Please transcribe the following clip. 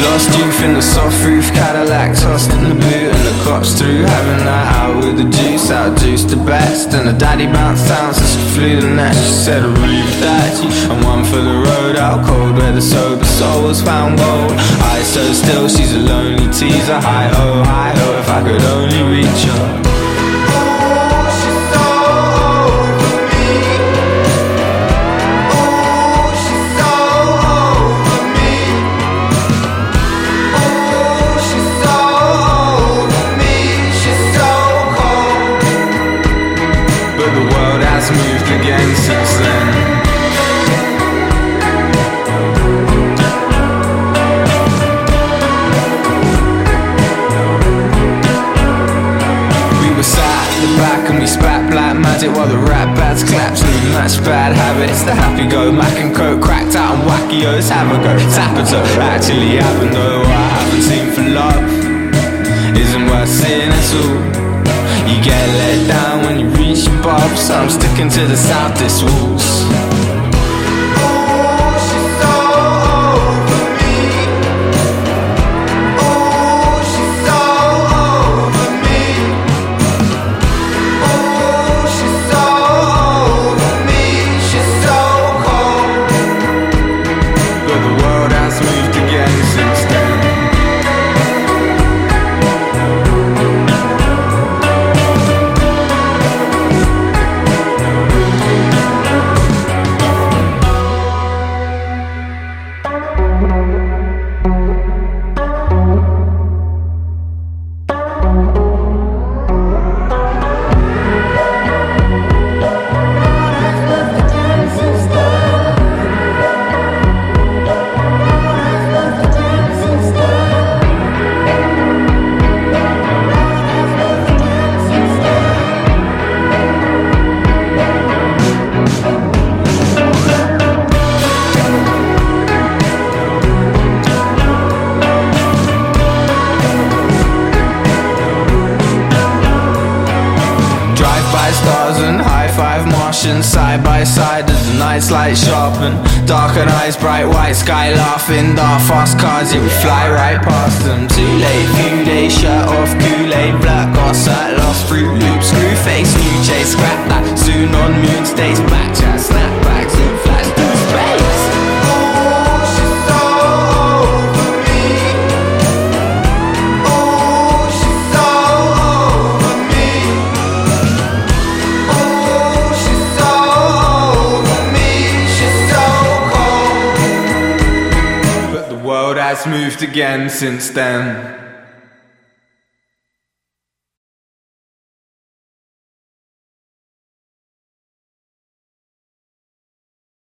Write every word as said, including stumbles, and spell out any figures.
Lost youth in the soft roof Cadillac, tossed in the boot and the cops through. Having that out with the juice, out juice the best. And the daddy bounced down so she flew the nest. She said a really that and one for the road out cold where the sober souls found gold. Eyes so still, she's a lonely teaser. Hi ho, hi ho, if I could only reach her. Moved again since then. We were sat at the back and we spat black magic while the rap bats claps and we matched bad habits. The happy go, Mac and Coke cracked out and wacky-os have a go. Tapato actually happened though. What I haven't seen for love isn't worth seeing at all. You get let down when you reach your bob, so I'm sticking to the south this rules. Stars and high-five Martians side by side as the night's light sharpen. Darkened eyes, bright white sky laughing. Dark fast cars, yeah we fly right past them. Too late, few days, shirt off, Kool-Aid, black gas at lost, Fruit Loop, screw face, new chase, scrap that. Soon on moon stays back, chat, snapbacks, and flash through space. Has moved again since then.